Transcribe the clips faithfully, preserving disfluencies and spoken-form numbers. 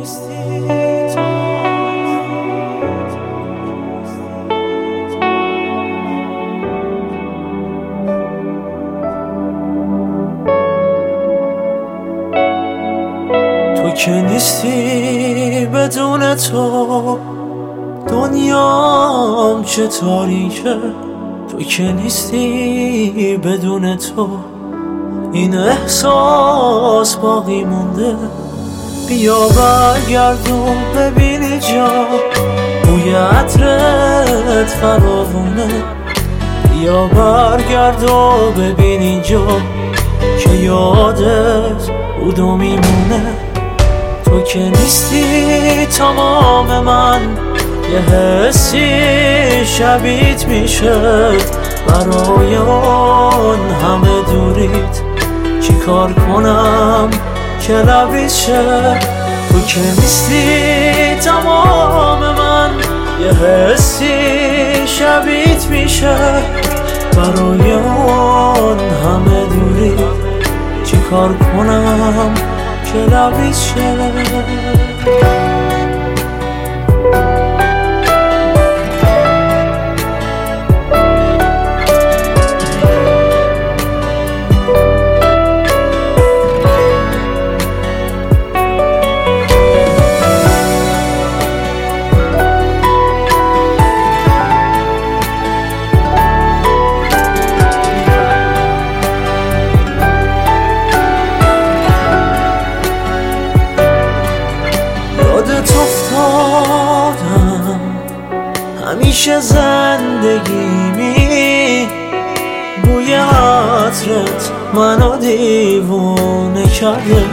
تو که نیستی بدون تو دنیام چه تاریکه. تو که نیستی بدون تو این احساس باقی مونده. بیا برگردون ببینی جا بوی عطرت فراوونه. بیا برگردون ببینی جا که یادت بود و میمونه. تو که نیستی تمام من یه حسی شبیت میشه. برای اون همه دوریت چی کار کنم که لبیت شه. تو که نیستی تمام من یه حسی شبیت میشه. برای اون همه دوریت چی کار کنم که لبیت شه. همیشه زندگیمی بوی عطرت منو دیوونه کرده.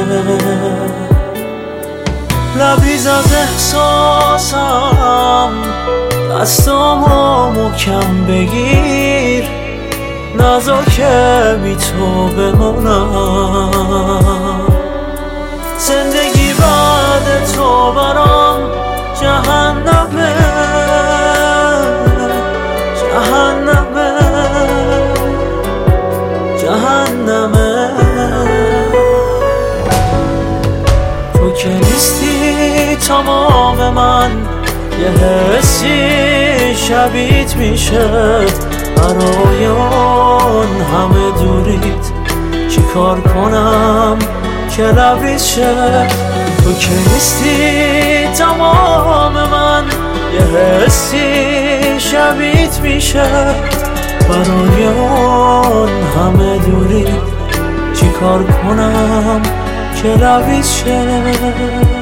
لبریز از احساسم دستامو محکم بگیر. نذار که بی تو بمونم. زندگی بعد تو برام جهنمه. جهنمه جهنمه. تو که نیستی تمام من یه حسی شبیت میشه. برای اون همه دوریت چی کار کنم که لبیت شه. تو که نیستی تمام من یه حسی شبیت میشه. برای اون همه دوری چی کار کنم که لبیت شه.